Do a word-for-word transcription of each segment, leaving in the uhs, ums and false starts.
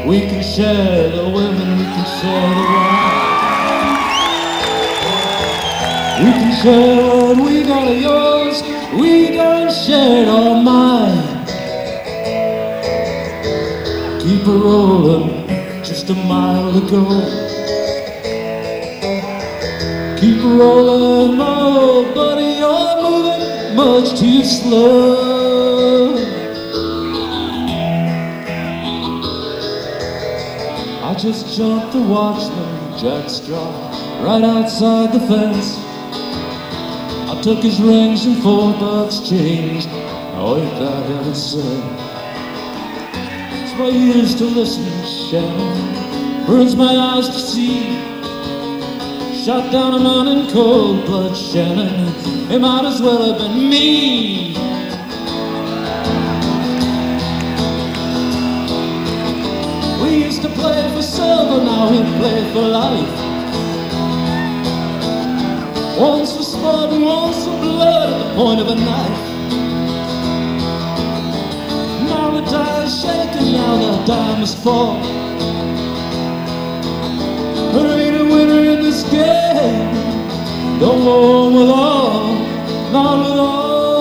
We can share the women, we can share the wine. We can share what we got of yours, we can share it all mine. Keep it rolling, just a mile to go. Keep it rolling, oh buddy, you're moving much too slow. I just jumped to watch them jack straw right outside the fence. I took his rings and four bucks change. Oh, ain't that heaven sent? It's my ears to listen, Shannon, burns my eyes to see. Shot down and on in cold blood, Shannon, it might as well have been me. We used to play for silver, now we play for life. Once for sport and once for blood at the point of a knife. Now the die is shaking, now the die must fall. There ain't a winner in this game, don't go on with all, not with all.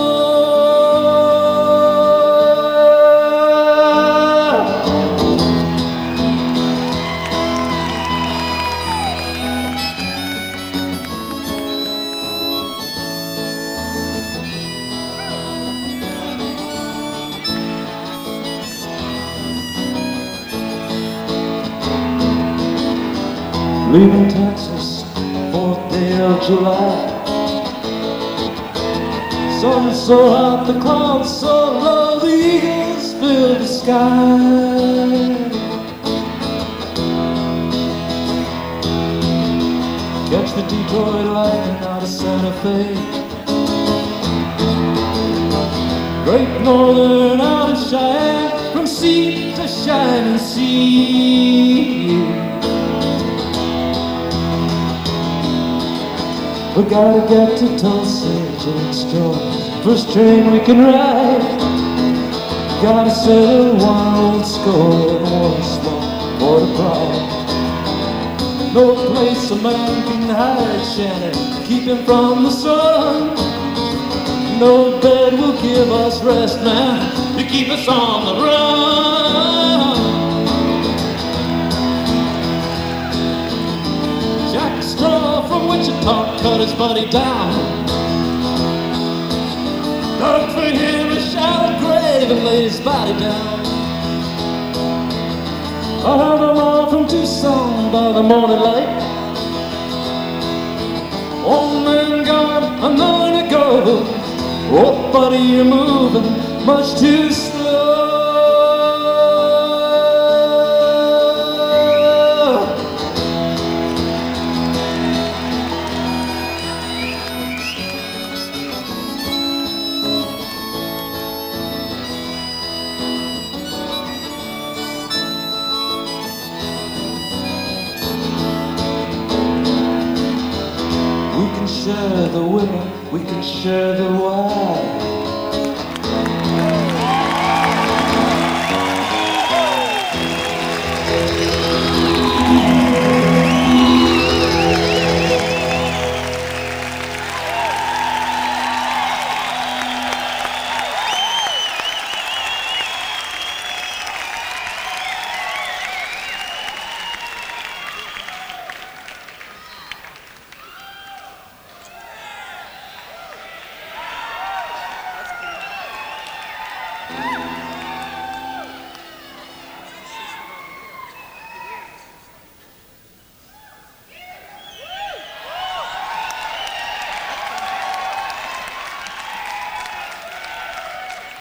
Leaving Texas, fourth day of July. Sun so hot, the clouds so low, the eagles fill the sky. Catch the Detroit Lightning out of Santa Fe. Great Northern out of Cheyenne, from sea to shining sea. We gotta get to Tulsa, Jackstraw, first train we can ride. Gotta settle one old score and one small for the pride. No place a man can hide, Shannon, keep him from the sun. No bed will give us rest, man, to keep us on the run. Jackstraw from Wichita cut his buddy down, dug for him a shallow grave and laid his body down. I heard him all from Tucson by the morning light. Old man gone, another to go. Oh buddy, you're moving much too slow. We can share the women, we can share the wine.